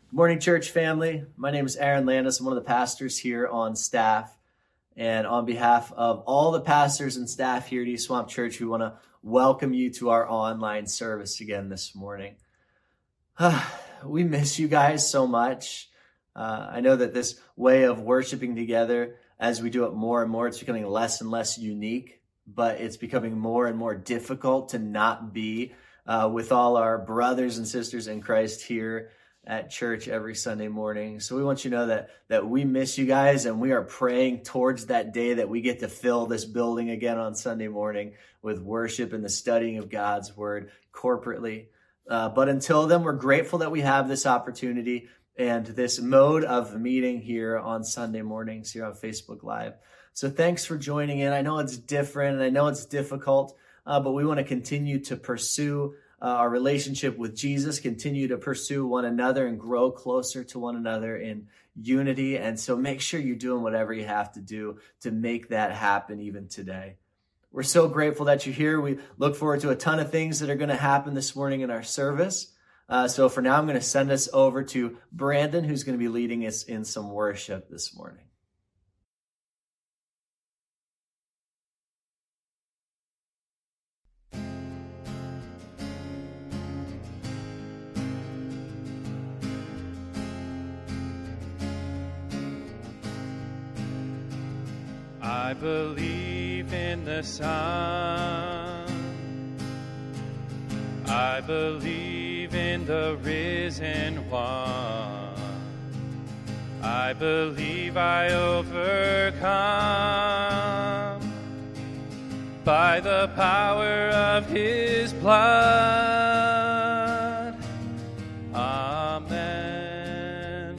Good morning, church family. My name is Aaron Landis. I'm one of the pastors here on staff. And on behalf of all the pastors and staff here at East Swamp Church, we want to welcome you to our online service again this morning. We miss you guys so much. I know that this way of worshiping together, as we do it more and more, it's becoming less and less unique, but it's becoming more and more difficult to not be with all our brothers and sisters in Christ here at church every Sunday morning. So we want you to know that we miss you guys, and we are praying towards that day that we get to fill this building again on Sunday morning with worship and the studying of God's word corporately. But until then, we're grateful that we have this opportunity and this mode of meeting here on Sunday mornings here on Facebook Live. So thanks for joining in. I know it's different and I know it's difficult, but we want to continue to pursue our relationship with Jesus, continue to pursue one another and grow closer to one another in unity. And so make sure you're doing whatever you have to do to make that happen even today. We're so grateful that you're here. We look forward to a ton of things that are going to happen this morning in our service. So for now, I'm going to send us over to Brandon, who's going to be leading us in some worship this morning. I believe in the Son. I believe in the risen one. I believe I overcome by the power of his blood. Amen.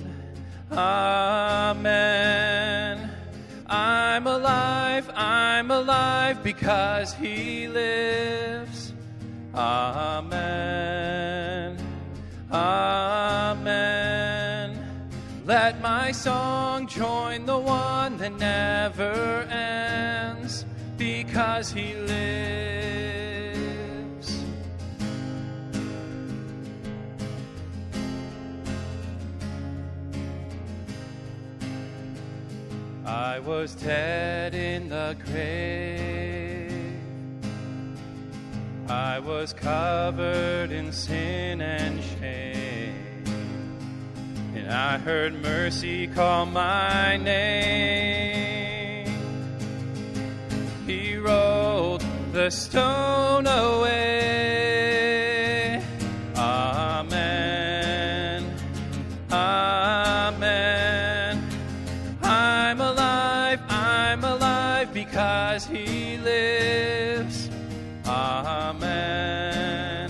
Amen. I'm alive because he lives. Amen. Amen. Let my song join the one that never ends because he lives. I was dead in the grave. I was covered in sin and shame. And I heard mercy call my name. He rolled the stone away. Amen. Amen. I'm alive because he lives. Amen.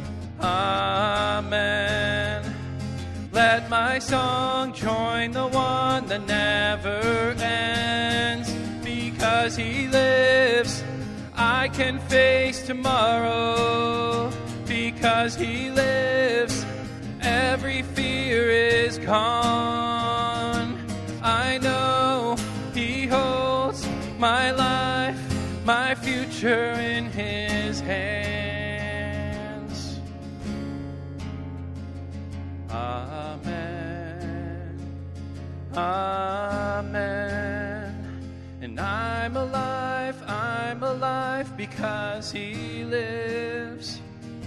Amen. Let my song join the one that never ends. Because he lives, I can face tomorrow. Because he lives, every fear is gone. I know he holds my life, my future in his hands. Amen. Amen. And I'm alive because he lives.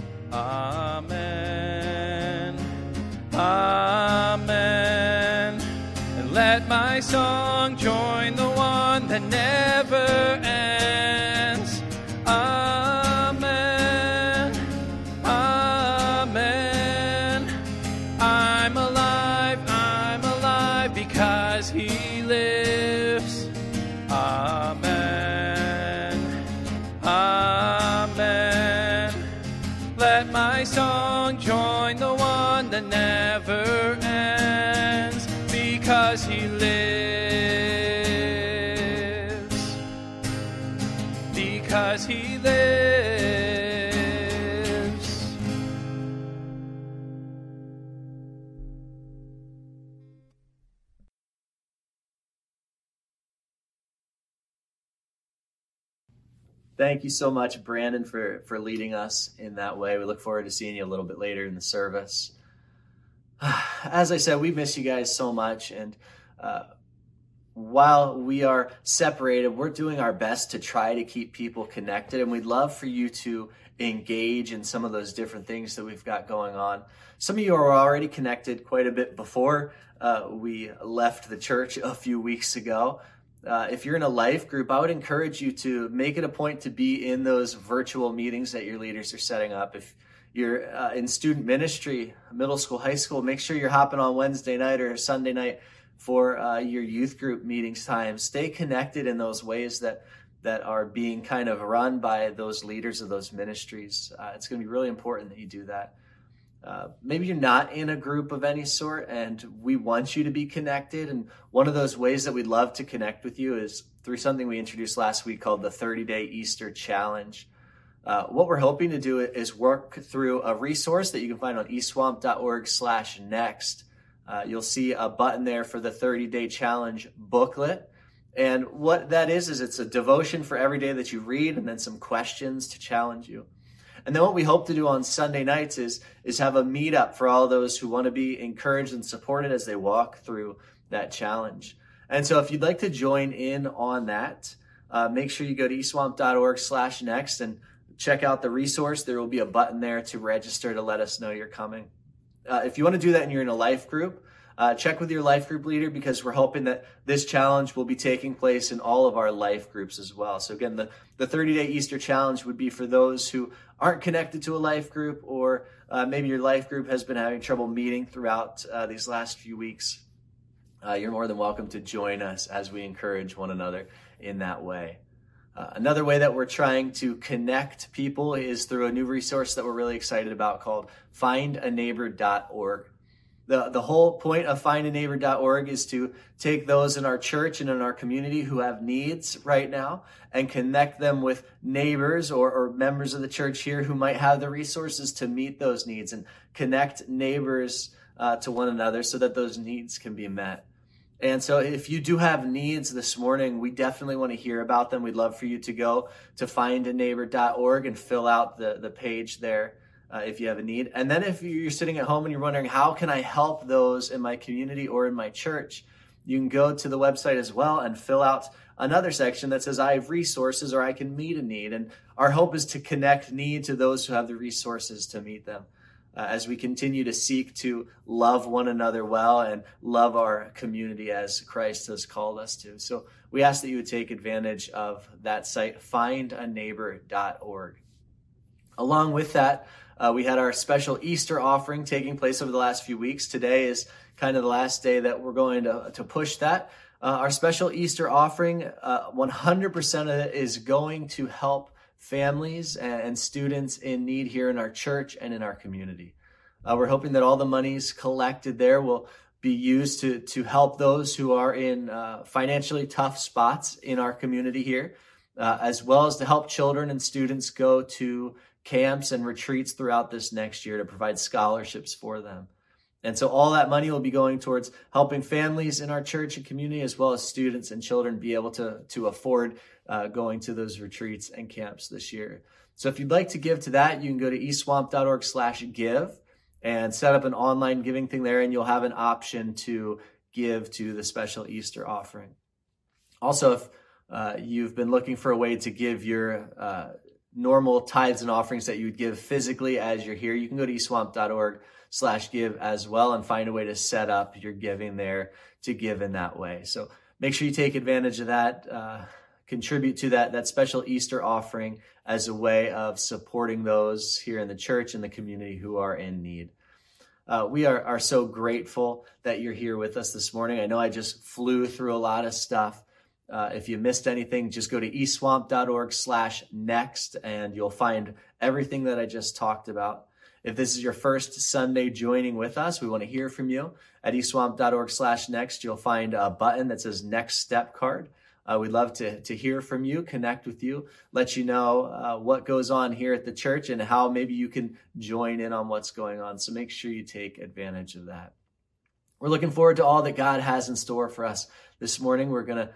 Amen. Amen. And let my song join the one that never ends. Amen. Amen. I'm alive because he lives. Amen. Amen. Let my song join the one that never ends because he lives. Because he lives. Thank you so much, Brandon, for leading us in that way. We look forward to seeing you a little bit later in the service. As I said, we miss you guys so much. And while we are separated, we're doing our best to try to keep people connected. And we'd love for you to engage in some of those different things that we've got going on. Some of you are already connected quite a bit before we left the church a few weeks ago. If you're in a life group, I would encourage you to make it a point to be in those virtual meetings that your leaders are setting up. If you're in student ministry, middle school, high school, make sure you're hopping on Wednesday night or Sunday night for your youth group meetings time. Stay connected in those ways that are being kind of run by those leaders of those ministries. It's going to be really important that you do that. Maybe you're not in a group of any sort and we want you to be connected. And one of those ways that we'd love to connect with you is through something we introduced last week called the 30-Day Easter Challenge. What we're hoping to do is work through a resource that you can find on eSwamp.org/next. You'll see a button there for the 30-Day Challenge booklet. And what that is it's a devotion for every day that you read and then some questions to challenge you. And then what we hope to do on Sunday nights is have a meetup for all those who want to be encouraged and supported as they walk through that challenge. And so if you'd like to join in on that, make sure you go to eSwamp.org/next and check out the resource. There will be a button there to register to let us know you're coming. If you want to do that and you're in a life group, check with your life group leader because we're hoping that this challenge will be taking place in all of our life groups as well. So again, the 30-Day Easter Challenge would be for those who aren't connected to a life group or maybe your life group has been having trouble meeting throughout these last few weeks. You're more than welcome to join us as we encourage one another in that way. Another way that we're trying to connect people is through a new resource that we're really excited about called findaneighbor.org. The whole point of findaneighbor.org is to take those in our church and in our community who have needs right now and connect them with neighbors or members of the church here who might have the resources to meet those needs and connect neighbors to one another so that those needs can be met. And so if you do have needs this morning, we definitely want to hear about them. We'd love for you to go to findaneighbor.org and fill out the page there if you have a need. And then if you're sitting at home and you're wondering, how can I help those in my community or in my church? You can go to the website as well and fill out another section that says I have resources or I can meet a need. And our hope is to connect need to those who have the resources to meet them. As we continue to seek to love one another well and love our community as Christ has called us to. So we ask that you would take advantage of that site, findaneighbor.org. Along with that, we had our special Easter offering taking place over the last few weeks. Today is kind of the last day that we're going to push that. Our special Easter offering, 100% of it is going to help families and students in need here in our church and in our community. We're hoping that all the monies collected there will be used to help those who are in financially tough spots in our community here, as well as to help children and students go to camps and retreats throughout this next year to provide scholarships for them. And so all that money will be going towards helping families in our church and community, as well as students and children be able to afford going to those retreats and camps this year. So if you'd like to give to that, you can go to eSwamp.org/give and set up an online giving thing there, and you'll have an option to give to the special Easter offering. Also, if you've been looking for a way to give your normal tithes and offerings that you would give physically as you're here, you can go to eSwamp.org/give as well and find a way to set up your giving there to give in that way. So make sure you take advantage of that, contribute to that special Easter offering as a way of supporting those here in the church and the community who are in need. We are so grateful that you're here with us this morning. I know I just flew through a lot of stuff. If you missed anything, just go to eSwamp.org/next and you'll find everything that I just talked about. If this is your first Sunday joining with us, we want to hear from you. At eSwamp.org/next, you'll find a button that says Next Step Card. We'd love to hear from you, connect with you, let you know what goes on here at the church and how maybe you can join in on what's going on. So make sure you take advantage of that. We're looking forward to all that God has in store for us this morning. We're going to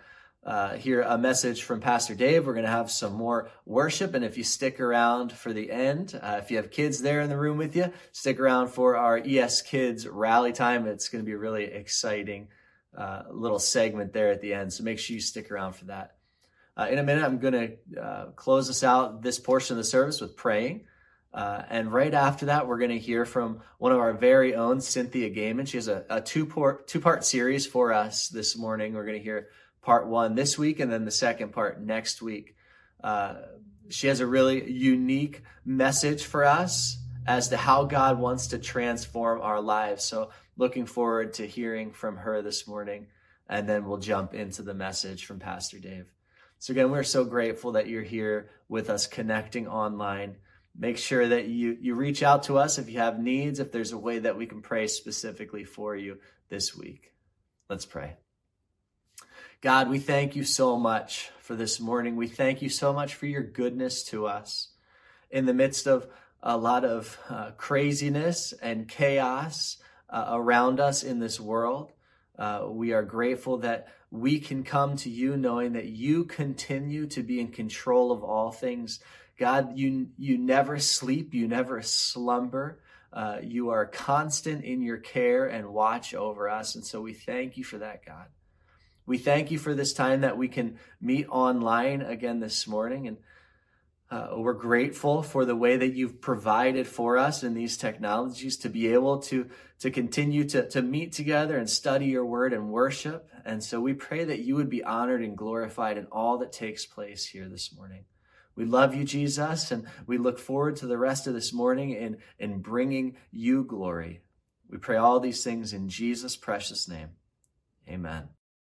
hear a message from Pastor Dave. We're going to have some more worship. And if you stick around for the end, if you have kids there in the room with you, stick around for our ES Kids rally time. It's going to be a really exciting little segment there at the end. So make sure you stick around for that. In a minute, I'm going to close us out this portion of the service with praying. And right after that, we're going to hear from one of our very own, Cynthia Gaiman. She has a two-part series for us this morning. We're going to hear part one this week and then the second part next week. She has a really unique message for us as to how God wants to transform our lives. So looking forward to hearing from her this morning, and then we'll jump into the message from Pastor Dave. So again, we're so grateful that you're here with us connecting online. Make sure that you reach out to us if you have needs, if there's a way that we can pray specifically for you this week. Let's pray. God, we thank you so much for this morning. We thank you so much for your goodness to us. In the midst of a lot of craziness and chaos around us in this world, we are grateful that we can come to you knowing that you continue to be in control of all things. God, you never sleep, you never slumber. You are constant in your care and watch over us. And so we thank you for that, God. We thank you for this time that we can meet online again this morning. And we're grateful for the way that you've provided for us in these technologies to be able to continue to meet together and study your word and worship. And so we pray that you would be honored and glorified in all that takes place here this morning. We love you, Jesus, and we look forward to the rest of this morning in bringing you glory. We pray all these things in Jesus' precious name. Amen.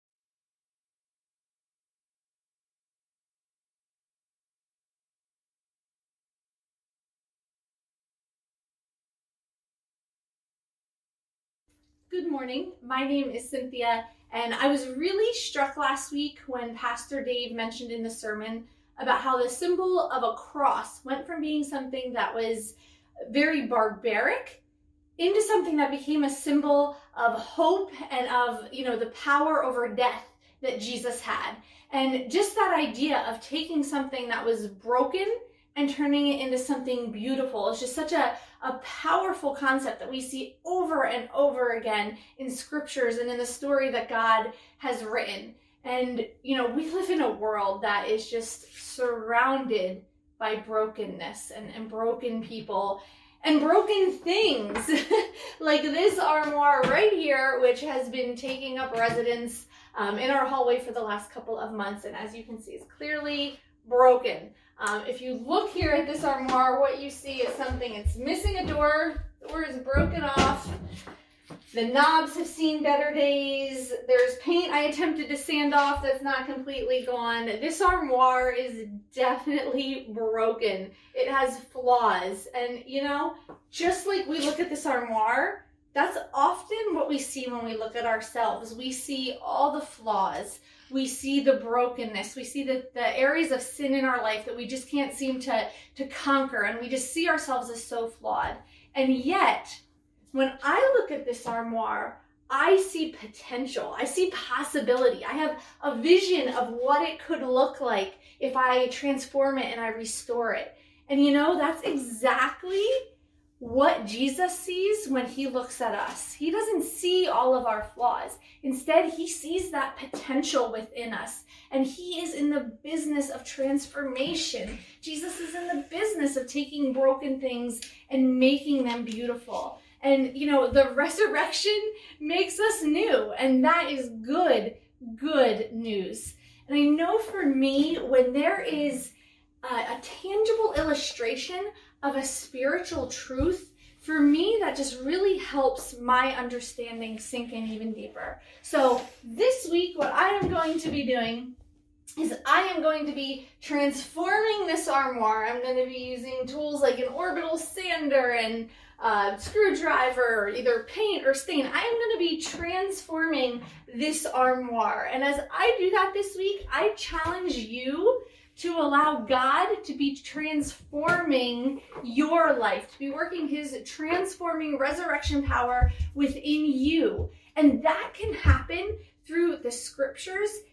Good morning. My name is Cynthia, and I was really struck last week when Pastor Dave mentioned in the sermon about how the symbol of a cross went from being something that was very barbaric into something that became a symbol of hope and of, the power over death that Jesus had. And just that idea of taking something that was broken and turning it into something beautiful. It's just such a powerful concept that we see over and over again in scriptures and in the story that God has written. And, we live in a world that is just surrounded by brokenness and broken people and broken things like this armoire right here, which has been taking up residence in our hallway for the last couple of months. And as you can see, it's clearly broken. If you look here at this armoire, what you see is something, it's missing a door. The door is broken off. The knobs have seen better days. There's paint I attempted to sand off that's not completely gone. This armoire is definitely broken. It has flaws. And, just like we look at this armoire, that's often what we see when we look at ourselves. We see all the flaws. We see the brokenness. We see the areas of sin in our life that we just can't seem to conquer. And we just see ourselves as so flawed. And yet, when I look at this armoire, I see potential. I see possibility. I have a vision of what it could look like if I transform it and I restore it. And that's exactly what Jesus sees when he looks at us. He doesn't see all of our flaws. Instead, he sees that potential within us. And he is in the business of transformation. Jesus is in the business of taking broken things and making them beautiful. And, the resurrection makes us new. And that is good news. And I know for me, when there is a tangible illustration of a spiritual truth, for me, that just really helps my understanding sink in even deeper. So this week, what I am going to be doing is I am going to be transforming this armoire. I'm going to be using tools like an orbital sander and screwdriver, either paint or stain. I am going to be transforming this armoire. And as I do that this week, I challenge you to allow God to be transforming your life, to be working his transforming resurrection power within you. And that can happen through the scriptures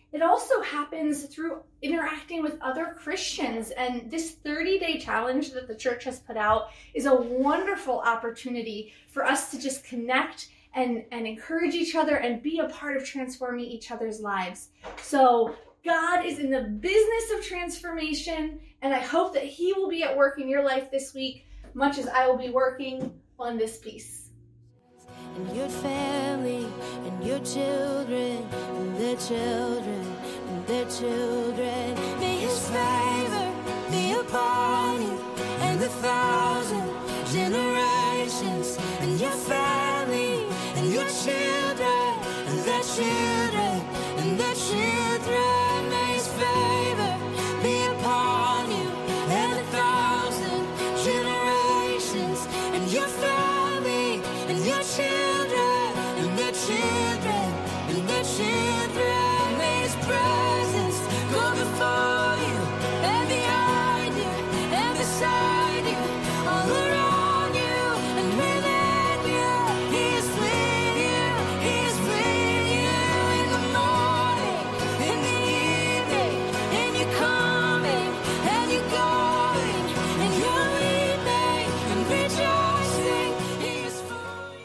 it also happens through interacting with other Christians. And this 30-day challenge that the church has put out is a wonderful opportunity for us to just connect and encourage each other and be a part of transforming each other's lives. So God is in the business of transformation, and I hope that he will be at work in your life this week, much as I will be working on this piece. And your family, and your children, and their children, and their children. May his favor be upon you, and 1,000 generations, and your family, and your children, and their children, and their children. May his favor be upon you, and 1,000 generations, and your family, and your children, and their children, and their children. May his presence go before you, and behind you, and beside you, all around you, and within you. He is with you, he is with you in the morning, in the evening, and you're coming, and you're going, and you're weeping and rejoicing. He is for you.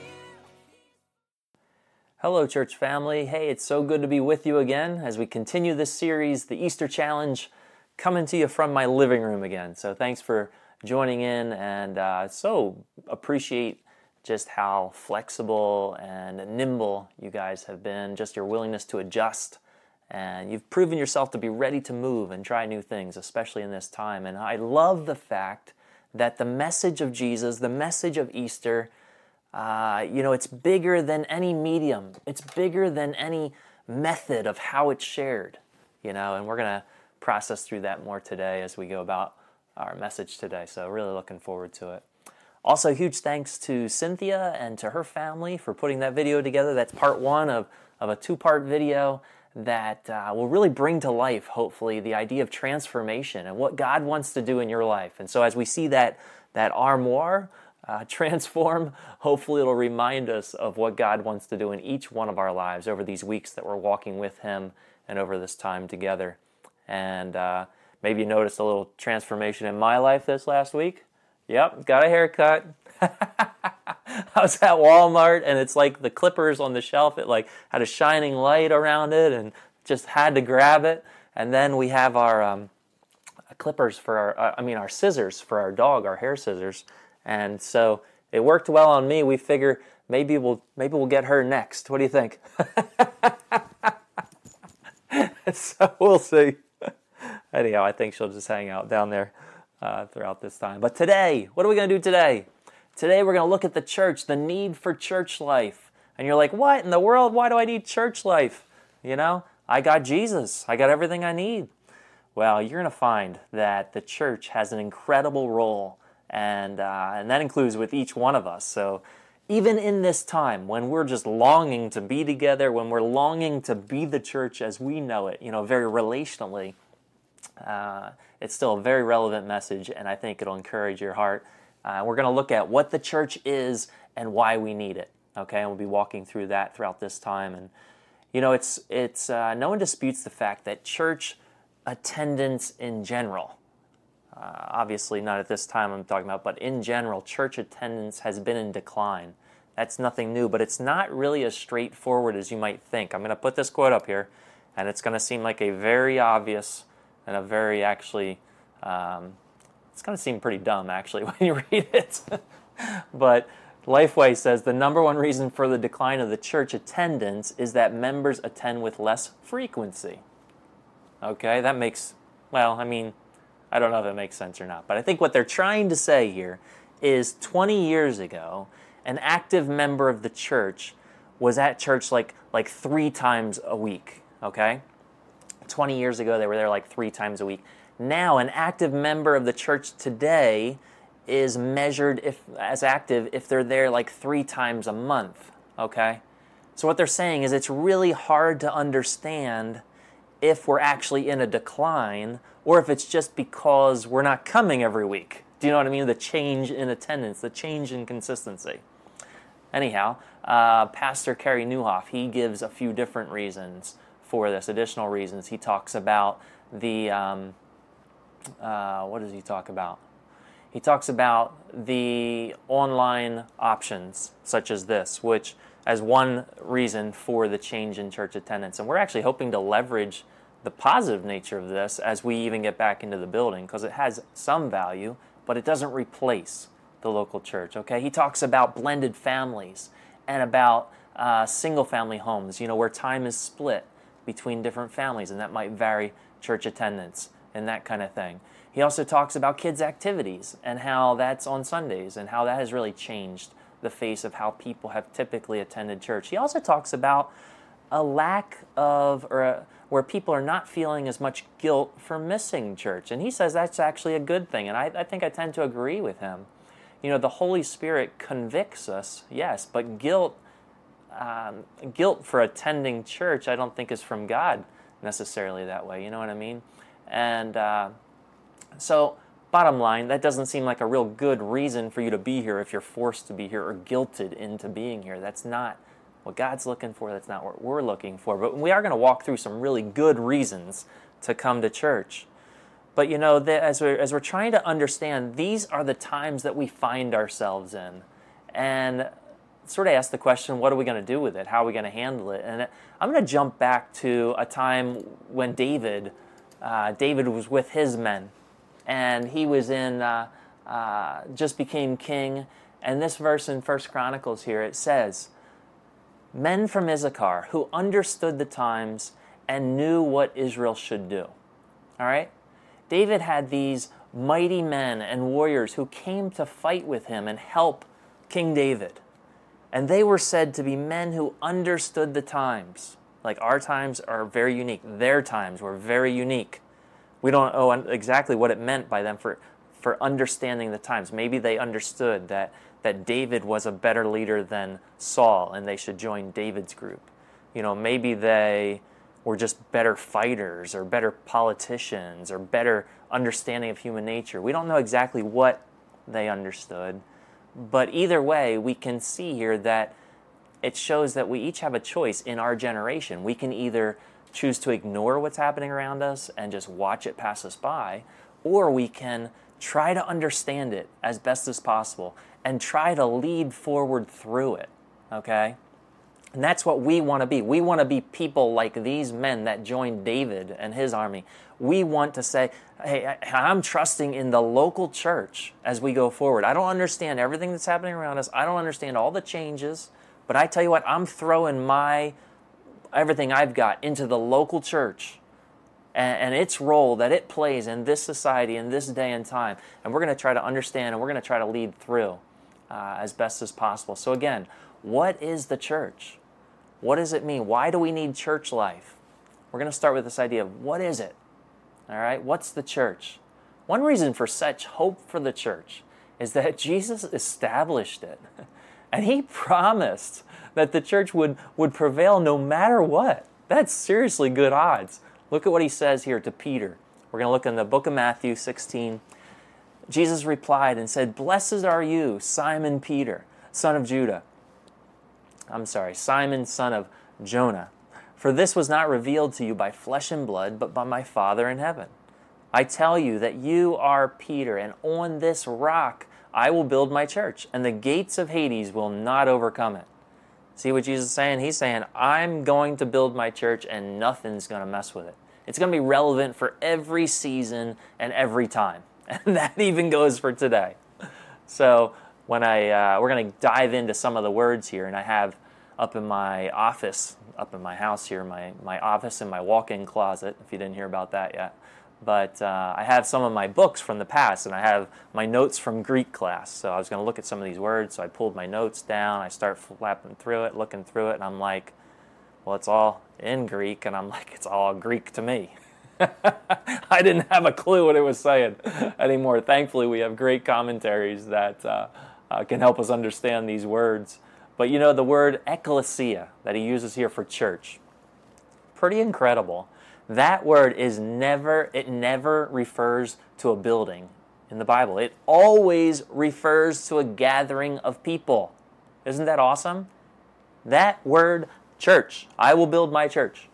Hello, church family. Hey, it's so good to be with you again as we continue this series, the Easter Challenge, coming to you from my living room again. So thanks for joining in, and so appreciate just how flexible and nimble you guys have been, just your willingness to adjust. And you've proven yourself to be ready to move and try new things, especially in this time. And I love the fact that the message of Jesus, the message of Easter, it's bigger than any medium. It's bigger than any method of how it's shared, and we're going to process through that more today as we go about our message today. So really looking forward to it. Also, huge thanks to Cynthia and to her family for putting that video together. That's part one of a two-part video that will really bring to life, hopefully, the idea of transformation and what God wants to do in your life. And so as we see that armoire transform, hopefully it'll remind us of what God wants to do in each one of our lives over these weeks that we're walking with him and over this time together. And maybe you noticed a little transformation in my life this last week. Yep, got a haircut. I was at Walmart, and it's like the clippers on the shelf, it like had a shining light around it and just had to grab it. And then we have our clippers for our scissors for our dog, our hair scissors. And so it worked well on me. We figure maybe we'll get her next. What do you think? So we'll see. Anyhow, I think she'll just hang out down there throughout this time. But today, what are we going to do today? Today we're going to look at the church, the need for church life. And you're like, what in the world? Why do I need church life? I got Jesus. I got everything I need. Well, you're going to find that the church has an incredible role, and that includes with each one of us. So even in this time when we're just longing to be together, when we're longing to be the church as we know it, very relationally, it's still a very relevant message, and I think it'll encourage your heart. We're going to look at what the church is and why we need it. Okay, and we'll be walking through that throughout this time. And it's no one disputes the fact that church attendance in general, obviously not at this time I'm talking about, but in general, church attendance has been in decline. That's nothing new, but it's not really as straightforward as you might think. I'm going to put this quote up here, and it's going to seem like a very obvious and a very actually, it's going to seem pretty dumb actually when you read it. But Lifeway says the number one reason for the decline of the church attendance is that members attend with less frequency. Okay, that makes, I don't know if it makes sense or not, but I think what they're trying to say here is 20 years ago, an active member of the church was at church like 3 times a week, okay? 20 years ago, they were there like 3 times a week. Now, an active member of the church today is measured as active if they're there like 3 times a month, okay? So what they're saying is it's really hard to understand if we're actually in a decline or if it's just because we're not coming every week. Do you know what I mean? The change in attendance, the change in consistency. Anyhow, Pastor Kerry Newhoff, he gives a few different reasons for this, additional reasons. He talks about the, what does he talk about? He talks about the online options, such as this, which as one reason for the change in church attendance. And we're actually hoping to leverage the positive nature of this as we even get back into the building, because it has some value, but it doesn't replace the local church, okay? He talks about blended families and about single-family homes, where time is split between different families, and that might vary church attendance and that kind of thing. He also talks about kids' activities and how that's on Sundays and how that has really changed the face of how people have typically attended church. He also talks about a lack of, where people are not feeling as much guilt for missing church. And he says that's actually a good thing, and I think I tend to agree with him. The Holy Spirit convicts us, yes, but guilt for attending church I don't think is from God necessarily that way, you know what I mean? And so bottom line, that doesn't seem like a real good reason for you to be here if you're forced to be here or guilted into being here. That's not what God's looking for. That's not what we're looking for. But we are going to walk through some really good reasons to come to church. But as we're trying to understand, these are the times that we find ourselves in. And sort of ask the question, what are we going to do with it? How are we going to handle it? And I'm going to jump back to a time when David was with his men. And he was just became king. And this verse in 1 Chronicles here, it says, men from Issachar who understood the times and knew what Israel should do. All right? David had these mighty men and warriors who came to fight with him and help King David. And they were said to be men who understood the times. Like our times are very unique. Their times were very unique. We don't know exactly what it meant by them for understanding the times. Maybe they understood that David was a better leader than Saul and they should join David's group. Maybe they were just better fighters or better politicians or better understanding of human nature. We don't know exactly what they understood, but either way, we can see here that it shows that we each have a choice in our generation. We can either choose to ignore what's happening around us and just watch it pass us by, or we can try to understand it as best as possible and try to lead forward through it, okay? And that's what we want to be. We want to be people like these men that joined David and his army. We want to say, hey, I'm trusting in the local church as we go forward. I don't understand everything that's happening around us. I don't understand all the changes. But I tell you what, I'm throwing everything I've got into the local church and its role that it plays in this society, in this day and time. And we're going to try to understand and we're going to try to lead through as best as possible. So again, what is the church? What does it mean? Why do we need church life? We're going to start with this idea of what is it? All right, what's the church? One reason for such hope for the church is that Jesus established it. And he promised that the church would prevail no matter what. That's seriously good odds. Look at what he says here to Peter. We're going to look in the book of Matthew 16. Jesus replied and said, "Blessed are you, Simon Peter, son of Judah." Simon, son of Jonah. For this was not revealed to you by flesh and blood, but by my Father in heaven. I tell you that you are Peter, and on this rock I will build my church, and the gates of Hades will not overcome it. See what Jesus is saying? He's saying, I'm going to build my church, and nothing's going to mess with it. It's going to be relevant for every season and every time. And that even goes for today. So when we're going to dive into some of the words here, and I have up in my office, up in my house here, my office and my walk-in closet, if you didn't hear about that yet. But I have some of my books from the past, and I have my notes from Greek class. So I was going to look at some of these words, so I pulled my notes down, I start flapping through it, looking through it, and I'm like, well, it's all in Greek, and I'm like, it's all Greek to me. I didn't have a clue what it was saying anymore. Thankfully, we have great commentaries that can help us understand these words. But you know, the word ecclesia that he uses here for church, pretty incredible. That word never refers to a building in the Bible. It always refers to a gathering of people. Isn't that awesome? That word, church, I will build my church.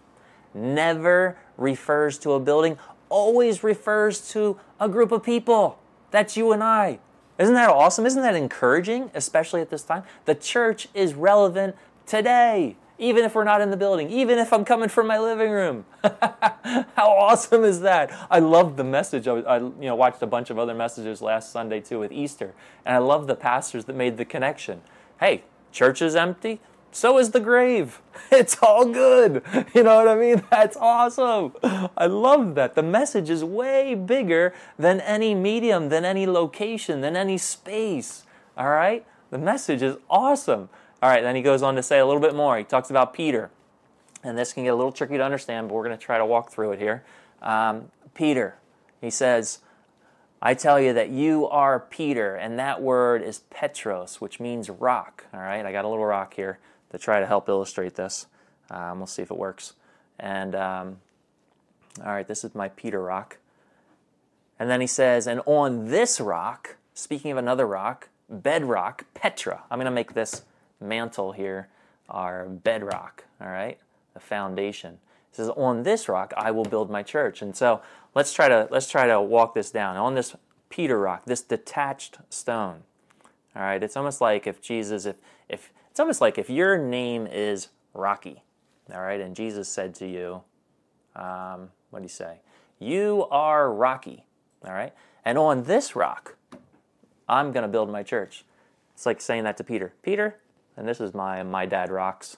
never refers to a building, always refers to a group of people. That's you and I. Isn't that awesome? Isn't that encouraging, especially at this time? The church is relevant today, even if we're not in the building, even if I'm coming from my living room. How awesome is that? I love the message. I watched a bunch of other messages last Sunday too with Easter, and I love the pastors that made the connection. Hey, church is empty, so is the grave. It's all good. You know what I mean? That's awesome. I love that. The message is way bigger than any medium, than any location, than any space. All right? The message is awesome. All right, then he goes on to say a little bit more. He talks about Peter. And this can get a little tricky to understand, but we're going to try to walk through it here. Peter, he says, I tell you that you are Peter, and that word is Petros, which means rock. All right, I got a little rock here to try to help illustrate this. We'll see if it works. And, all right, this is my Peter rock. And then he says, and on this rock, speaking of another rock, bedrock, Petra. I'm going to make this mantle here our bedrock, all right, the foundation. It says, on this rock I will build my church. And so let's try to walk this down. On this Peter rock, this detached stone, all right, it's almost like if Jesus, if it's almost like if your name is Rocky, all right, and Jesus said to you, what did he say? You are Rocky, all right, and on this rock I'm going to build my church. It's like saying that to Peter. Peter, and this is my dad rock.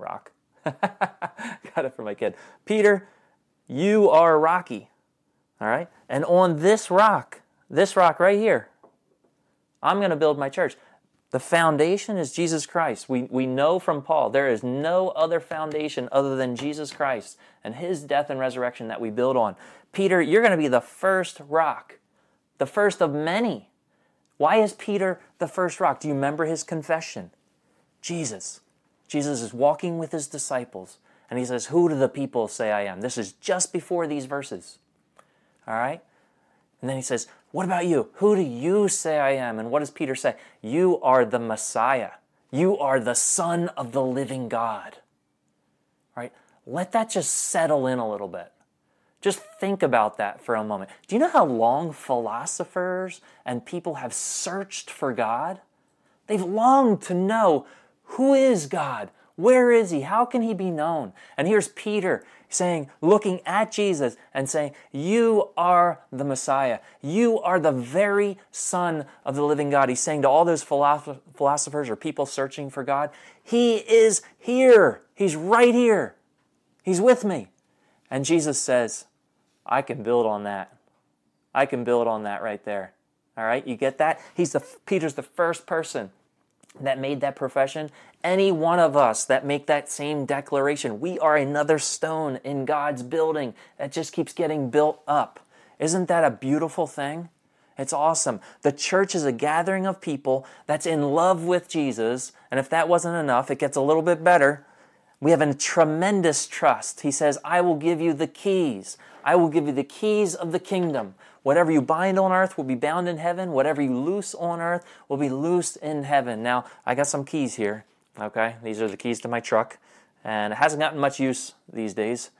Got it from my kid. Peter, you are Rocky, all right? And on this rock right here, I'm going to build my church. The foundation is Jesus Christ. We know from Paul there is no other foundation other than Jesus Christ and his death and resurrection that we build on. Peter, you're going to be the first rock, the first of many. Why is Peter the first rock? Do you remember his confession? Jesus. Jesus is walking with his disciples, and he says, who do the people say I am? This is just before these verses. All right? And then he says, what about you? Who do you say I am? And what does Peter say? You are the Messiah. You are the Son of the living God. All right? Let that just settle in a little bit. Just think about that for a moment. Do you know how long philosophers and people have searched for God? They've longed to know, who is God? Where is he? How can he be known? And here's Peter saying, looking at Jesus and saying, you are the Messiah. You are the very Son of the living God. He's saying to all those philosophers or people searching for God, he is here. He's right here. He's with me. And Jesus says, I can build on that. I can build on that right there. All right, you get that? Peter's the first person that made that profession. Any one of us that make that same declaration, we are another stone in God's building that just keeps getting built up. Isn't that a beautiful thing? It's awesome. The church is a gathering of people that's in love with Jesus, and if that wasn't enough, it gets a little bit better. We have a tremendous trust. He says, I will give you the keys. I will give you the keys of the kingdom. Whatever you bind on earth will be bound in heaven. Whatever you loose on earth will be loosed in heaven. Now, I got some keys here, okay? These are the keys to my truck, and it hasn't gotten much use these days,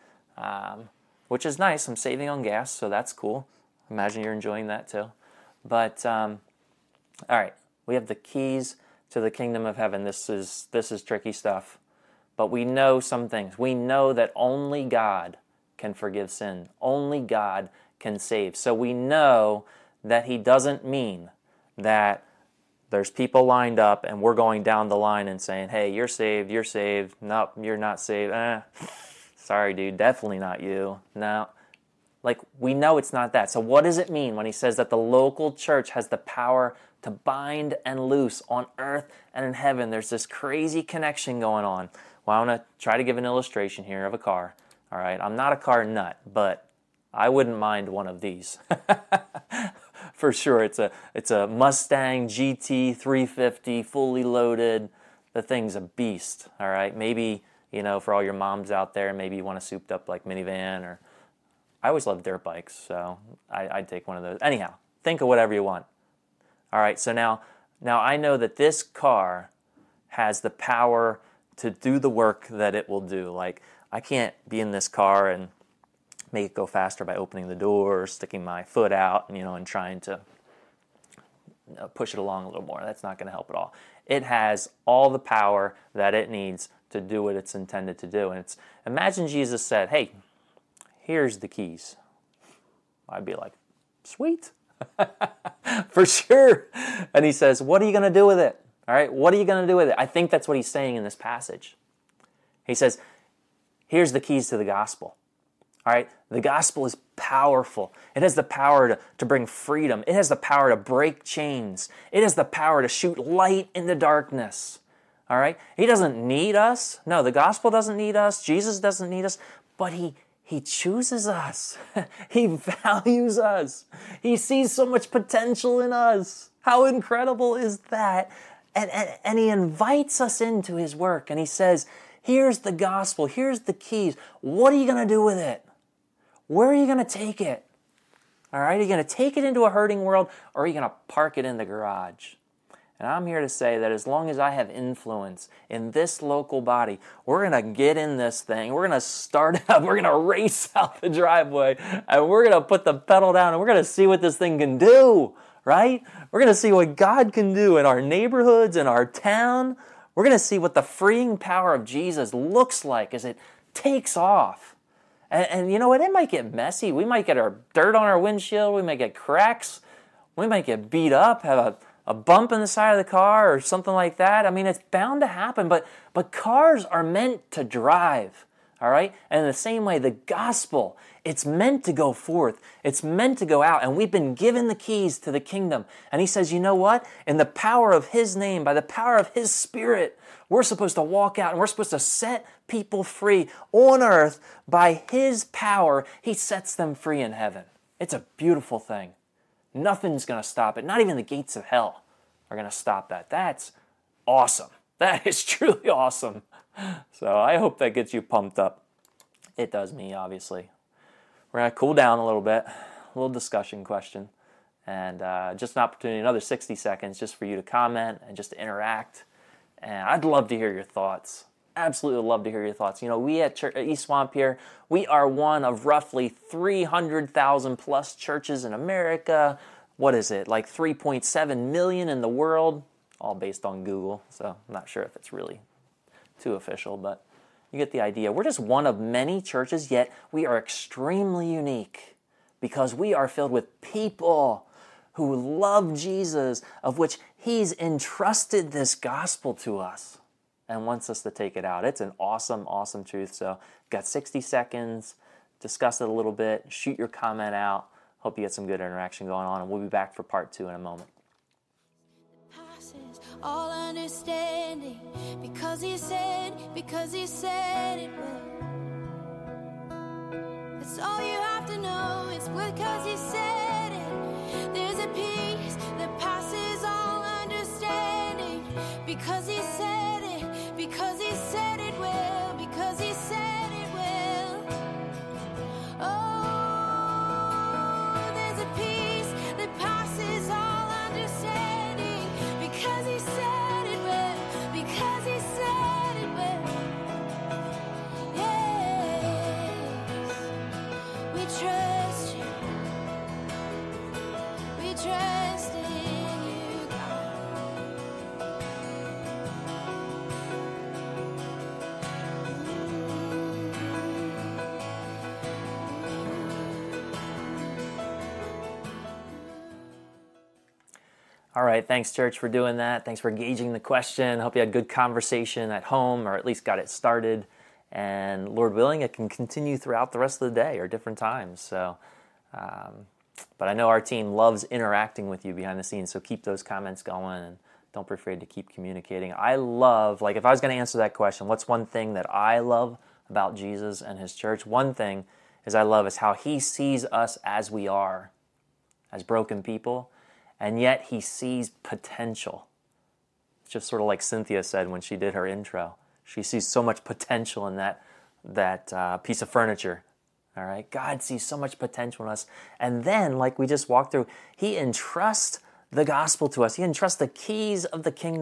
which is nice. I'm saving on gas, so that's cool. Imagine you're enjoying that too. But, all right, we have the keys to the kingdom of heaven. This is tricky stuff. But we know some things. We know that only God can forgive sin. Only God can save. So we know that he doesn't mean that there's people lined up and we're going down the line and saying, hey, you're saved, you're saved. Nope, you're not saved. Sorry, dude, definitely not you. No. Like, we know it's not that. So what does it mean when he says that the local church has the power to bind and loose on earth and in heaven? There's this crazy connection going on. Well, I want to try to give an illustration here of a car. All right, I'm not a car nut, but I wouldn't mind one of these. For sure, it's a Mustang GT 350, fully loaded. The thing's a beast, all right? Maybe, for all your moms out there, maybe you want a souped up like minivan, or I always love dirt bikes, so I'd take one of those. Anyhow, think of whatever you want. All right, so now I know that this car has the power to do the work that it will do. Like, I can't be in this car and make it go faster by opening the door or sticking my foot out, and trying to push it along a little more. That's not going to help at all. It has all the power that it needs to do what it's intended to do. And imagine Jesus said, hey, here's the keys. I'd be like, sweet. For sure. And he says, what are you going to do with it? All right, what are you going to do with it? I think that's what he's saying in this passage. He says, here's the keys to the gospel. All right, the gospel is powerful. It has the power to bring freedom. It has the power to break chains. It has the power to shoot light into darkness. All right, he doesn't need us. No, the gospel doesn't need us. Jesus doesn't need us, but he chooses us. He values us. He sees so much potential in us. How incredible is that? And he invites us into his work, and he says, here's the gospel, here's the keys. What are you going to do with it? Where are you going to take it? All right, are you going to take it into a hurting world, or are you going to park it in the garage? And I'm here to say that as long as I have influence in this local body, we're going to get in this thing. We're going to start up. We're going to race out the driveway. And we're going to put the pedal down. And we're going to see what this thing can do, right? We're going to see what God can do in our neighborhoods, in our town. We're going to see what the freeing power of Jesus looks like as it takes off. And you know what? It might get messy. We might get our dirt on our windshield. We might get cracks. We might get beat up, have a bump in the side of the car or something like that. I mean, it's bound to happen, but cars are meant to drive, all right? And in the same way, the gospel, it's meant to go forth. It's meant to go out, and we've been given the keys to the kingdom. And he says, you know what? In the power of his name, by the power of his Spirit, we're supposed to walk out, and we're supposed to set people free on earth. By his power, he sets them free in heaven. It's a beautiful thing. Nothing's going to stop it. Not even the gates of hell are going to stop that. That's awesome. That is truly awesome. So I hope that gets you pumped up. It does me, obviously. We're going to cool down a little bit. A little discussion question. And just an opportunity, another 60 seconds just for you to comment and just to interact. And I'd love to hear your thoughts. Absolutely love to hear your thoughts. We at East Swamp here, we are one of roughly 300,000 plus churches in America. What is it, like 3.7 million in the world? All based on Google, so I'm not sure if it's really too official, but you get the idea. We're just one of many churches, yet we are extremely unique because we are filled with people who love Jesus, of which he's entrusted this gospel to us and wants us to take it out. It's an awesome, awesome truth. So got 60 seconds, discuss it a little bit, shoot your comment out. Hope you get some good interaction going on, and we'll be back for part 2 in a moment. Passes all understanding, because he said it will. That's all you have to know, it's because he said it. There's a peace that passes all understanding, because he said it, because he said it will, because he said it will. Oh, there's a peace that passes all understanding, because he said it will, because he said it will. Yes, we trust you. We trust in you, God. All right, thanks, church, for doing that. Thanks for engaging the question. Hope you had good conversation at home, or at least got it started. And Lord willing, it can continue throughout the rest of the day or different times. So, but I know our team loves interacting with you behind the scenes, so keep those comments going and don't be afraid to keep communicating. I love, if I was going to answer that question, what's one thing that I love about Jesus and his church? One thing is how he sees us as we are, as broken people, and yet he sees potential. It's just sort of like Cynthia said when she did her intro. She sees so much potential in that piece of furniture. All right, God sees so much potential in us. And then, like we just walked through, he entrusts the gospel to us. He entrusts the keys of the kingdom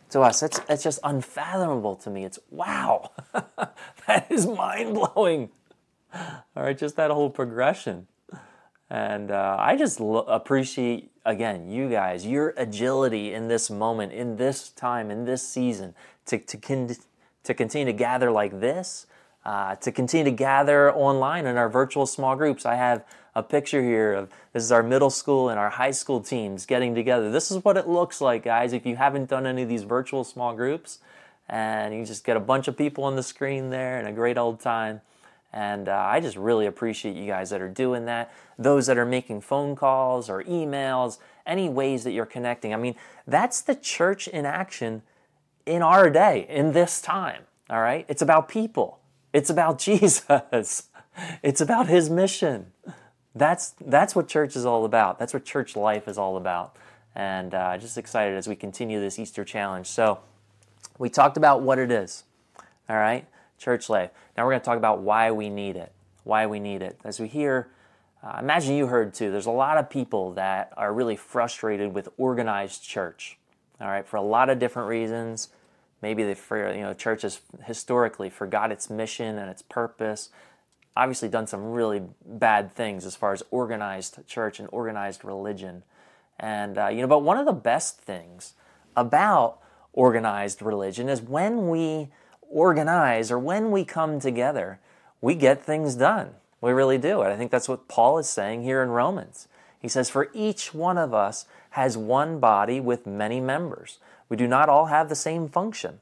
to us. That's just unfathomable to me. It's wow. That is mind-blowing. All right, just that whole progression. And I just appreciate, again, you guys, your agility in this moment, in this time, in this season, to continue to gather like this, to continue to gather online in our virtual small groups. I have a picture here of, this is our middle school and our high school teams getting together. This is what it looks like, guys, if you haven't done any of these virtual small groups. And you just get a bunch of people on the screen there and a great old time. And I just really appreciate you guys that are doing that. Those that are making phone calls or emails, any ways that you're connecting. I mean, that's the church in action in our day, in this time, all right? It's about people. It's about Jesus. It's about his mission. That's what church is all about. That's what church life is all about. And just excited as we continue this Easter challenge. So we talked about what it is, all right? Church life. Now we're going to talk about why we need it. Why we need it. As we hear, imagine you heard too, there's a lot of people that are really frustrated with organized church. All right, for a lot of different reasons. Maybe church has historically forgot its mission and its purpose. Obviously done some really bad things as far as organized church and organized religion. And but one of the best things about organized religion is when we organize or when we come together, we get things done. We really do. And I think that's what Paul is saying here in Romans. He says, for each one of us has one body with many members. We do not all have the same function.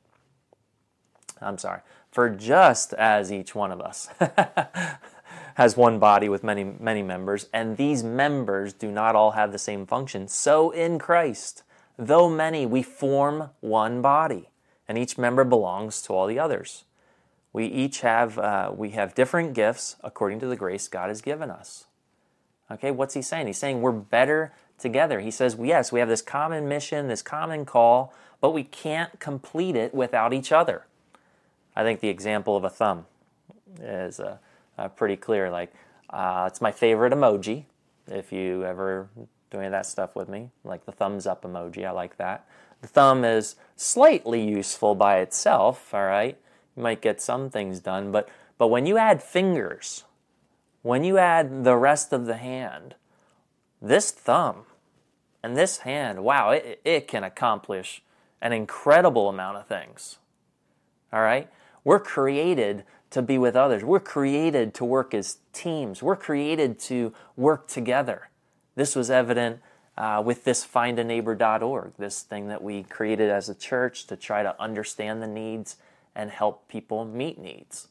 For just as each one of us has one body with many, many members, and these members do not all have the same function, so in Christ, though many, we form one body, and each member belongs to all the others. We have different gifts according to the grace God has given us. Okay, what's he saying? He's saying we're better together. He says, yes, we have this common mission, this common call, but we can't complete it without each other. I think the example of a thumb is pretty clear. It's my favorite emoji. If you ever do any of that stuff with me, like the thumbs up emoji, I like that. The thumb is slightly useful by itself, all right? You might get some things done, but when you add fingers, when you add the rest of the hand, this thumb and this hand, wow, it can accomplish an incredible amount of things, all right? We're created to be with others. We're created to work as teams. We're created to work together. This was evident with this findaneighbor.org, this thing that we created as a church to try to understand the needs and help people meet needs.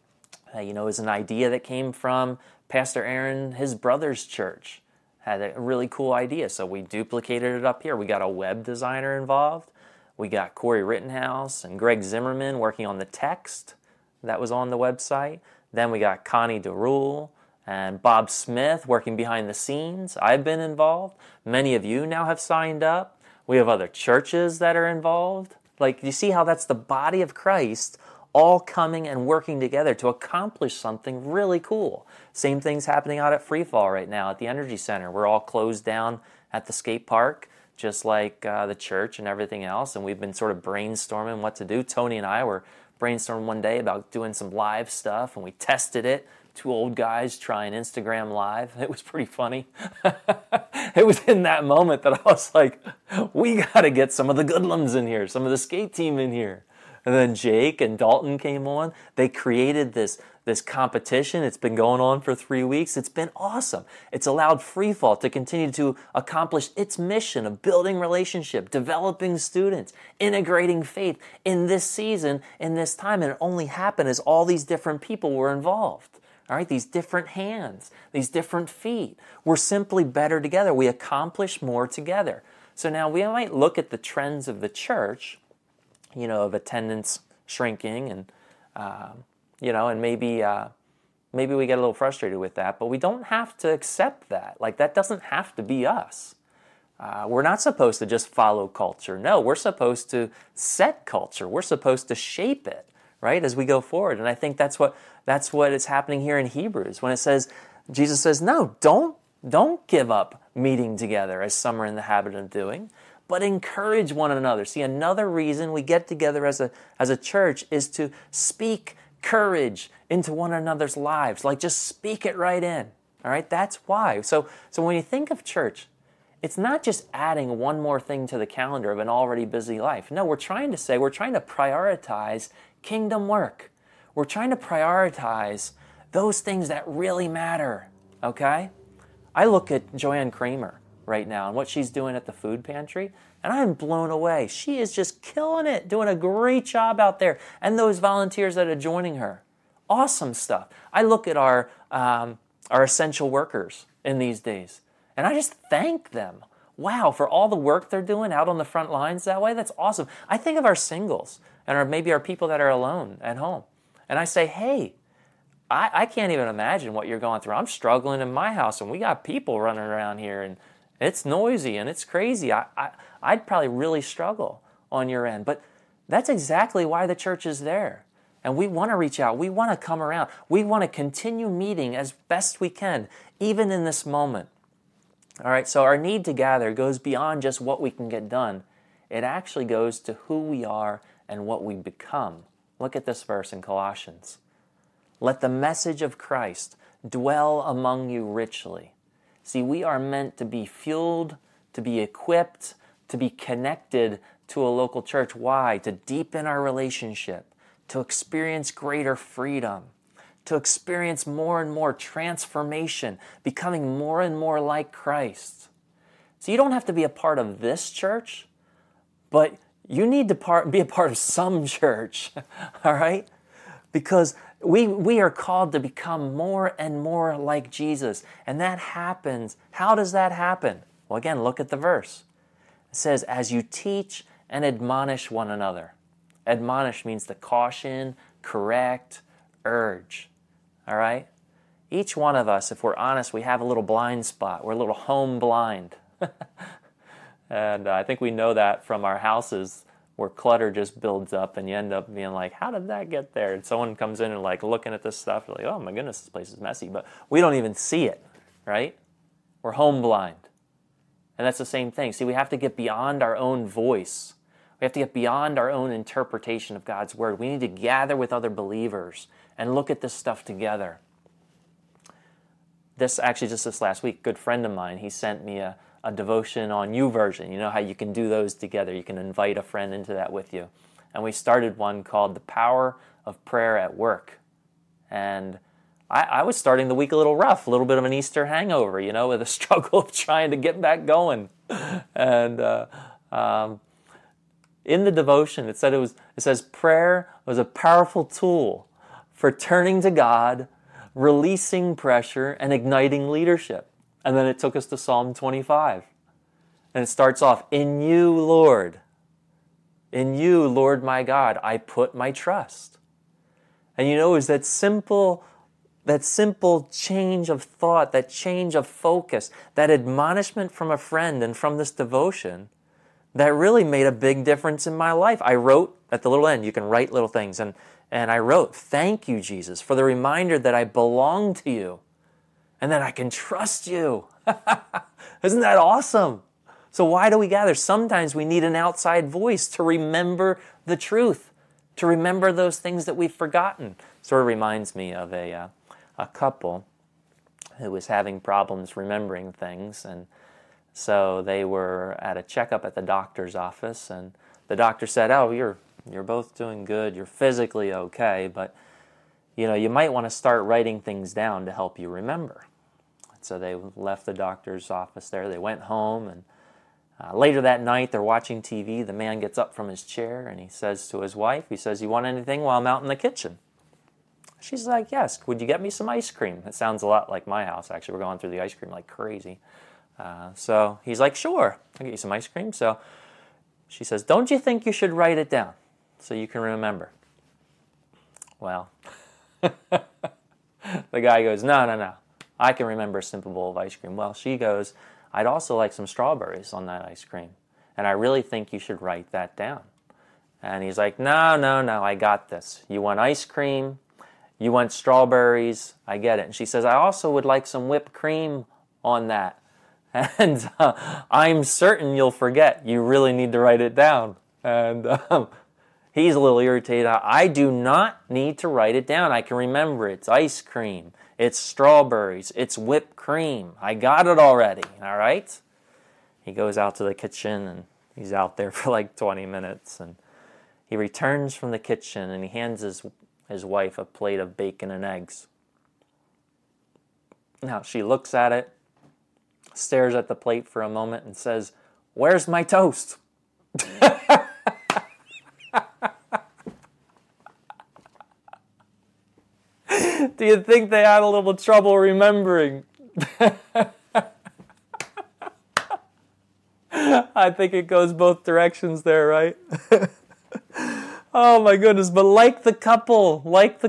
It was an idea that came from Pastor Aaron, his brother's church. Had a really cool idea, so we duplicated it up here. We got a web designer involved. We got Corey Rittenhouse and Greg Zimmerman working on the text that was on the website. Then we got Connie DeRule and Bob Smith working behind the scenes. I've been involved. Many of you now have signed up. We have other churches that are involved. You see how that's the body of Christ all coming and working together to accomplish something really cool. Same thing's happening out at Freefall right now at the Energy Center. We're all closed down at the skate park, just like the church and everything else, and we've been sort of brainstorming what to do. Tony and I were brainstorming one day about doing some live stuff, and we tested it. Two old guys trying Instagram Live. It was pretty funny. It was in that moment that I was like, we got to get some of the Goodlums in here, some of the skate team in here. And then Jake and Dalton came on. They created this competition. It's been going on for 3 weeks. It's been awesome. It's allowed Freefall to continue to accomplish its mission of building relationship, developing students, integrating faith in this season, in this time. And it only happened as all these different people were involved. All right, these different hands, these different feet. We're simply better together. We accomplish more together. So now we might look at the trends of the church, of attendance shrinking, and and maybe we get a little frustrated with that, but we don't have to accept that. That doesn't have to be us. We're not supposed to just follow culture. No, we're supposed to set culture. We're supposed to shape it, right, as we go forward. And I think that's what is happening here in Hebrews when it says, Jesus says, no, don't give up meeting together as some are in the habit of doing, but encourage one another. See, another reason we get together as a church is to speak courage into one another's lives. Like, just speak it right in. All right, that's why. So when you think of church, it's not just adding one more thing to the calendar of an already busy life. No, we're trying to prioritize kingdom work. We're trying to prioritize those things that really matter, okay? I look at Joanne Kramer right now and what she's doing at the food pantry, and I'm blown away. She is just killing it, doing a great job out there. And those volunteers that are joining her, awesome stuff. I look at our essential workers in these days, and I just thank them. Wow, for all the work they're doing out on the front lines that way. That's awesome. I think of our singles and maybe our people that are alone at home. And I say, hey, I can't even imagine what you're going through. I'm struggling in my house, and we got people running around here, and it's noisy, and it's crazy. I'd probably really struggle on your end. But that's exactly why the church is there. And we want to reach out. We want to come around. We want to continue meeting as best we can, even in this moment. All right, so our need to gather goes beyond just what we can get done. It actually goes to who we are and what we become. Look at this verse in Colossians. Let the message of Christ dwell among you richly. See, we are meant to be fueled, to be equipped, to be connected to a local church. Why? To deepen our relationship, to experience greater freedom, to experience more and more transformation, becoming more and more like Christ. So you don't have to be a part of this church, but you need to be a part of some church, all right? Because we are called to become more and more like Jesus. And that happens. How does that happen? Well, again, look at the verse. It says, as you teach and admonish one another. Admonish means to caution, correct, urge. All right? Each one of us, if we're honest, we have a little blind spot. We're a little home blind. And I think we know that from our houses where clutter just builds up and you end up being like, how did that get there? And someone comes in and like looking at this stuff, like, oh my goodness, this place is messy. But we don't even see it, right? We're home blind. And that's the same thing. See, we have to get beyond our own voice. We have to get beyond our own interpretation of God's word. We need to gather with other believers and look at this stuff together. Just this last week, a good friend of mine, he sent me a devotion on YouVersion. You know how you can do those together. You can invite a friend into that with you. And we started one called The Power of Prayer at Work. And I was starting the week a little rough, a little bit of an Easter hangover, with a struggle of trying to get back going. And in the devotion, it says prayer was a powerful tool for turning to God, releasing pressure, and igniting leadership. And then it took us to Psalm 25. And it starts off, in you, Lord my God, I put my trust. And is that simple change of thought, that change of focus, that admonishment from a friend and from this devotion that really made a big difference in my life. I wrote at the little end, you can write little things, and I wrote, thank you, Jesus, for the reminder that I belong to you and that I can trust you. Isn't that awesome? So why do we gather? Sometimes we need an outside voice to remember the truth, to remember those things that we've forgotten. Sort of reminds me of a couple who was having problems remembering things, and so they were at a checkup at the doctor's office, and the doctor said, oh, you're both doing good, you're physically okay, but you might want to start writing things down to help you remember. So they left the doctor's office there. They went home, and later that night, they're watching TV. The man gets up from his chair, and he says to his wife, you want anything while I'm out in the kitchen? She's like, yes. Would you get me some ice cream? It sounds a lot like my house, actually. We're going through the ice cream like crazy. So he's like, sure, I'll get you some ice cream. So she says, don't you think you should write it down so you can remember? Well, the guy goes, no. I can remember a simple bowl of ice cream. Well, she goes, I'd also like some strawberries on that ice cream. And I really think you should write that down. And he's like, no, I got this. You want ice cream? You want strawberries? I get it. And she says, I also would like some whipped cream on that. And I'm certain you'll forget. You really need to write it down. And he's a little irritated. I do not need to write it down. I can remember it's ice cream, it's strawberries, it's whipped cream. I got it already, all right? He goes out to the kitchen, and he's out there for like 20 minutes. And he returns from the kitchen, and he hands his wife a plate of bacon and eggs. Now, she looks at it, stares at the plate for a moment, and says, "Where's my toast?" Do you think they had a little trouble remembering? I think it goes both directions there, right? Oh my goodness, but like the couple,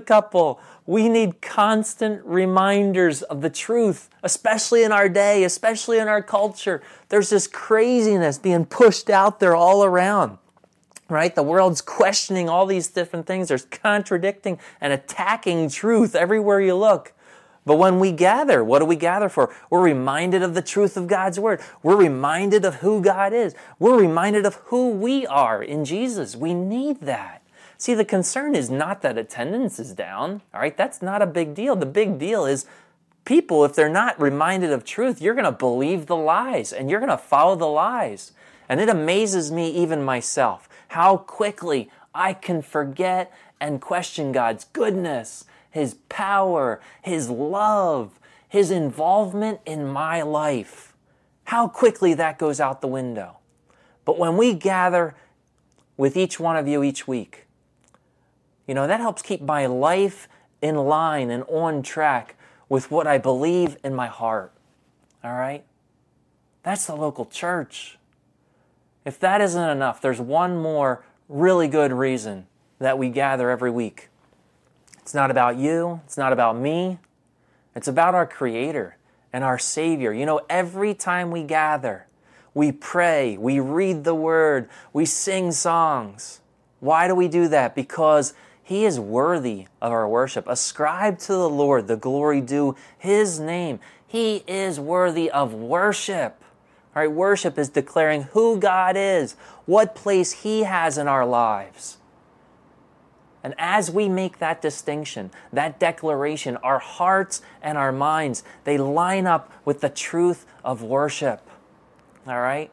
we need constant reminders of the truth, especially in our day, especially in our culture. There's this craziness being pushed out there all around, right? The world's questioning all these different things. There's contradicting and attacking truth everywhere you look. But when we gather, what do we gather for? We're reminded of the truth of God's Word. We're reminded of who God is. We're reminded of who we are in Jesus. We need that. See, the concern is not that attendance is down, all right? That's not a big deal. The big deal is people, if they're not reminded of truth, you're going to believe the lies and you're going to follow the lies. And it amazes me, even myself, how quickly I can forget and question God's goodness, His power, His love, His involvement in my life. How quickly that goes out the window. But when we gather with each one of you each week, that helps keep my life in line and on track with what I believe in my heart. All right? That's the local church. If that isn't enough, there's one more really good reason that we gather every week. It's not about you. It's not about me. It's about our Creator and our Savior. Every time we gather, we pray, we read the Word, we sing songs. Why do we do that? Because He is worthy of our worship. Ascribe to the Lord the glory due His name. He is worthy of worship. All right, worship is declaring who God is, what place He has in our lives. And as we make that distinction, that declaration, our hearts and our minds, they line up with the truth of worship. All right?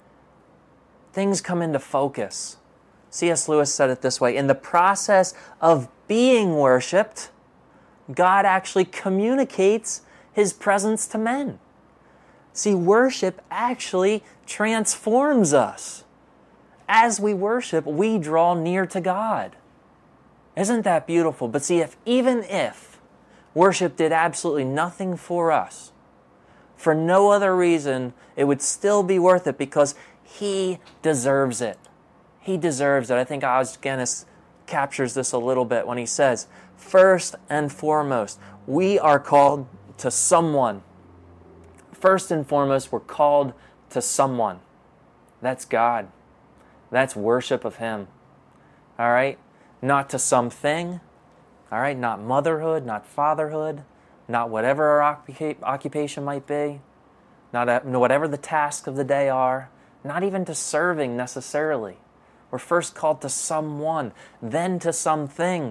Things come into focus. C.S. Lewis said it this way: in the process of being worshiped, God actually communicates His presence to men. See, worship actually transforms us. As we worship, we draw near to God. Isn't that beautiful? But see, even if worship did absolutely nothing for us, for no other reason, it would still be worth it because He deserves it. He deserves it. I think Os Guinness captures this a little bit when he says, first and foremost, we are called to someone. First and foremost, we're called to someone. That's God. That's worship of Him. All right? Not to something. All right? Not motherhood, not fatherhood, not whatever our occupation might be, not whatever the tasks of the day are, not even to serving necessarily. We're first called to someone, then to something,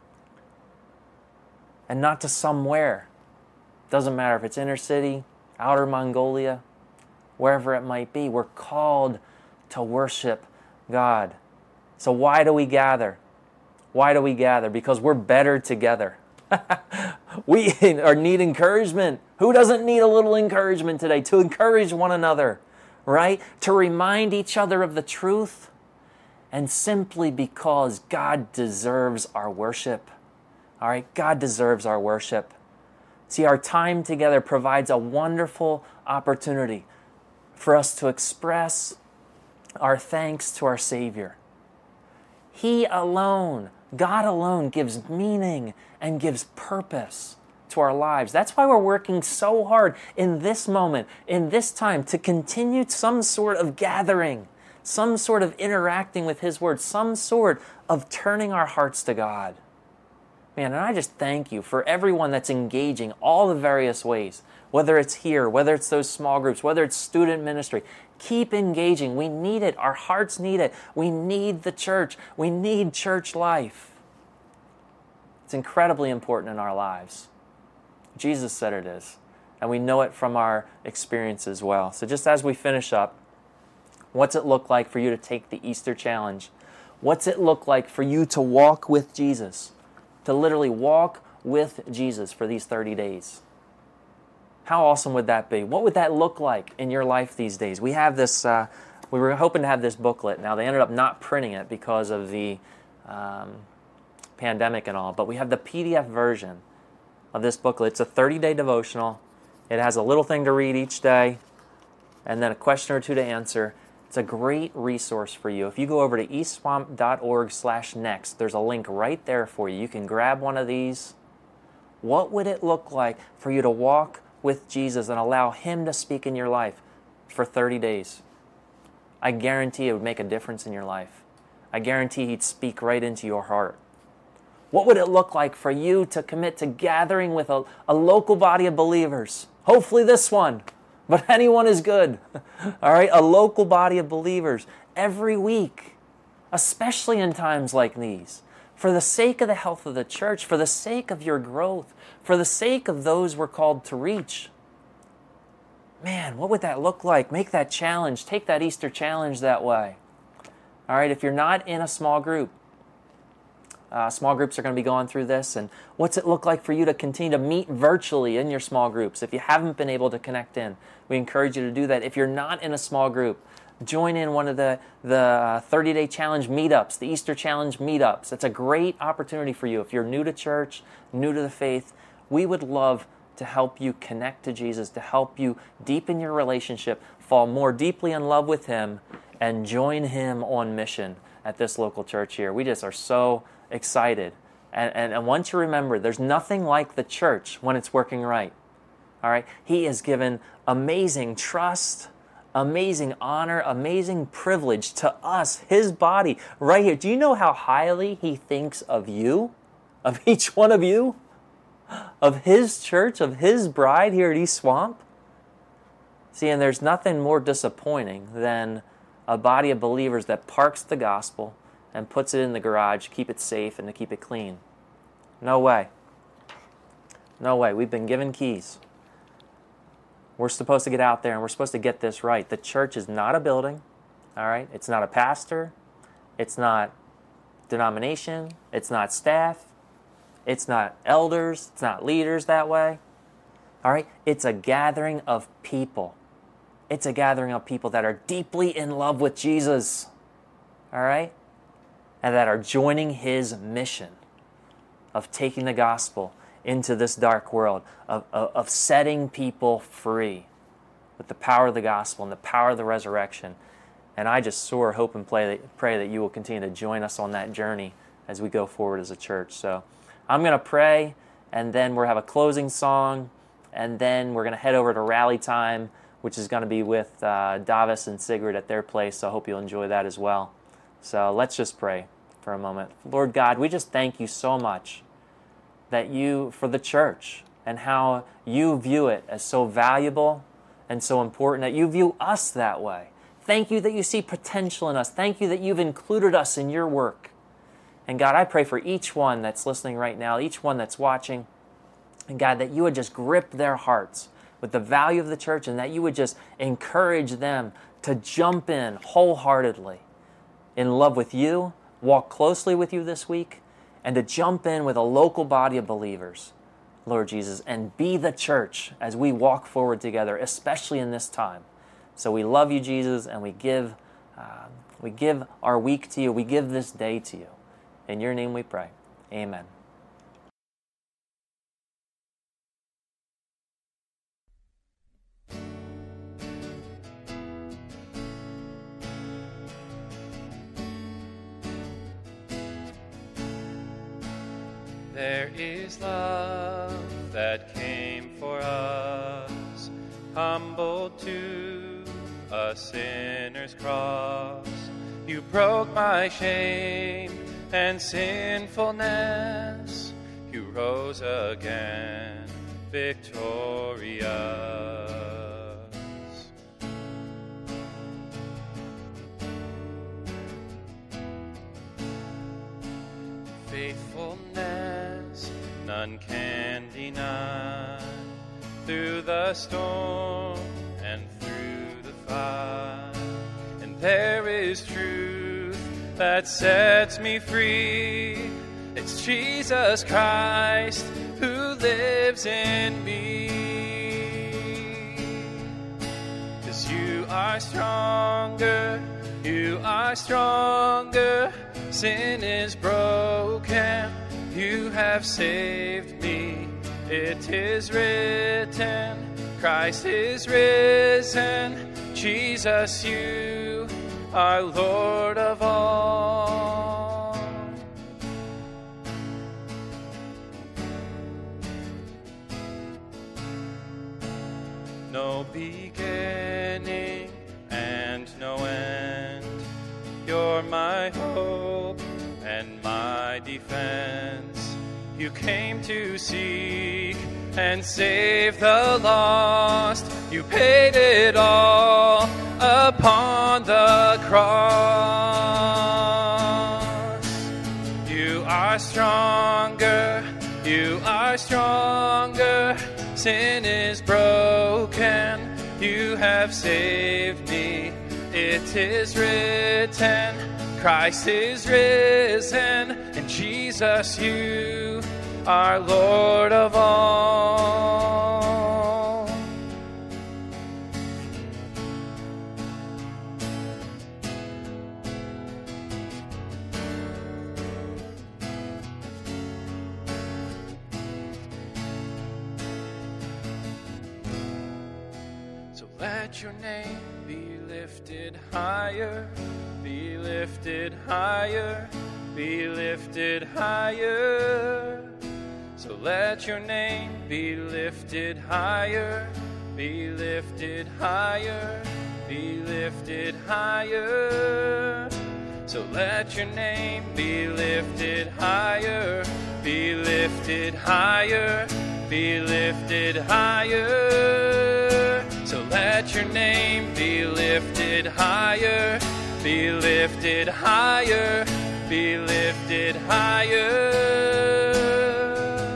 and not to somewhere. Doesn't matter if it's inner city, outer Mongolia, wherever it might be. We're called to worship God. So why do we gather? Why do we gather? Because we're better together. We need encouragement. Who doesn't need a little encouragement today? To encourage one another, right? To remind each other of the truth. And simply because God deserves our worship. All right? God deserves our worship. See, our time together provides a wonderful opportunity for us to express our thanks to our Savior. He alone, God alone, gives meaning and gives purpose to our lives. That's why we're working so hard in this moment, in this time, to continue some sort of gathering, some sort of interacting with His Word, some sort of turning our hearts to God. Man, and I just thank you for everyone that's engaging all the various ways, whether it's here, whether it's those small groups, whether it's student ministry. Keep engaging. We need it. Our hearts need it. We need the church. We need church life. It's incredibly important in our lives. Jesus said it is, and we know it from our experience as well. So just as we finish up, what's it look like for you to take the Easter challenge? What's it look like for you to walk with Jesus? To literally walk with Jesus for these 30 days. How awesome would that be? What would that look like in your life these days? We have this, we were hoping to have this booklet. Now they ended up not printing it because of the pandemic and all, but we have the PDF version of this booklet. It's a 30-day devotional. It has a little thing to read each day and then a question or two to answer. It's a great resource for you. If you go over to eastswamp.org/next, there's a link right there for you. You can grab one of these. What would it look like for you to walk with Jesus and allow Him to speak in your life for 30 days? I guarantee it would make a difference in your life. I guarantee He'd speak right into your heart. What would it look like for you to commit to gathering with a local body of believers? Hopefully this one. But anyone is good. All right, a local body of believers every week, especially in times like these, for the sake of the health of the church, for the sake of your growth, for the sake of those we're called to reach. Man, what would that look like? Make that challenge. Take that Easter challenge that way. All right, if you're not in a small group, small groups are going to be going through this. And what's it look like for you to continue to meet virtually in your small groups? If you haven't been able to connect in, we encourage you to do that. If you're not in a small group, join in one of the 30-day challenge meetups, the Easter challenge meetups. It's a great opportunity for you. If you're new to church, new to the faith, we would love to help you connect to Jesus, to help you deepen your relationship, fall more deeply in love with Him, and join Him on mission at this local church here. We just are so excited. And I want you to remember, there's nothing like the church when it's working right. All right? He has given amazing trust, amazing honor, amazing privilege to us, His body, right here. Do you know how highly He thinks of you, of each one of you, of His church, of His bride here at East Swamp? See, and there's nothing more disappointing than a body of believers that parks the gospel and puts it in the garage, keep it safe, and to keep it clean. No way. No way. We've been given keys. We're supposed to get out there and we're supposed to get this right. The church is not a building, all right? It's not a pastor. It's not denomination. It's not staff. It's not elders. It's not leaders that way, all right? It's a gathering of people. It's a gathering of people that are deeply in love with Jesus, all right? And that are joining His mission of taking the gospel into this dark world, of setting people free with the power of the gospel and the power of the resurrection. And I just soar, hope, and pray that you will continue to join us on that journey as we go forward as a church. So I'm going to pray, and then we'll have a closing song, and then we're going to head over to rally time, which is going to be with Davis and Sigrid at their place. So I hope you'll enjoy that as well. So let's just pray for a moment. Lord God, we just thank you so much that you, for the church, and how you view it as so valuable and so important, that you view us that way. Thank you that you see potential in us. Thank you that you've included us in your work. And God, I pray for each one that's listening right now, each one that's watching, and God, that you would just grip their hearts with the value of the church, and that you would just encourage them to jump in wholeheartedly in love with you, walk closely with you this week, and to jump in with a local body of believers, Lord Jesus, and be the church as we walk forward together, especially in this time. So we love you, Jesus, and we give our week to you. We give this day to you. In your name we pray. Amen. There is love that came for us, humbled to a sinner's cross. You broke my shame and sinfulness. rose again victorious. Faithfulness none can deny, through the storm and through the fire. And there is truth that sets me free. It's Jesus Christ who lives in me. 'Cause you are stronger, you are stronger. Sin is broken, you have saved me. It is written, Christ is risen. Jesus, you are Lord of all. No beginning and no end. You're my hope and my defense. You came to seek and save the lost. You paid it all upon the cross. You are stronger, you are stronger. Sin is broken, you have saved me. It is written, Christ is risen, and Jesus, you are Lord of all. So let your name be lifted higher, be lifted higher, be lifted higher. So let your name be lifted higher, be lifted higher, be lifted higher. So let your name be lifted higher, be lifted higher, be lifted higher. So let your name be lifted higher, be lifted higher, be lifted higher.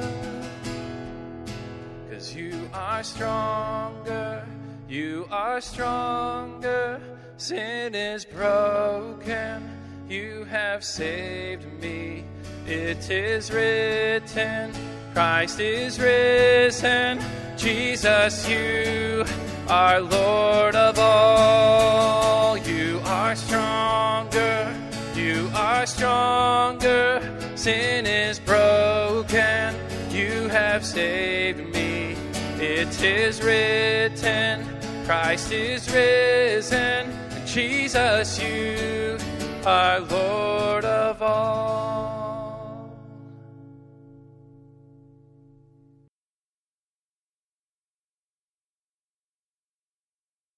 'Cause you are stronger, you are stronger. Sin is broken, you have saved me. It is written, Christ is risen. Jesus, you are Lord of all. You are stronger, you are stronger. Sin is broken, you have saved me. It is written, Christ is risen. Jesus, you are Lord of all.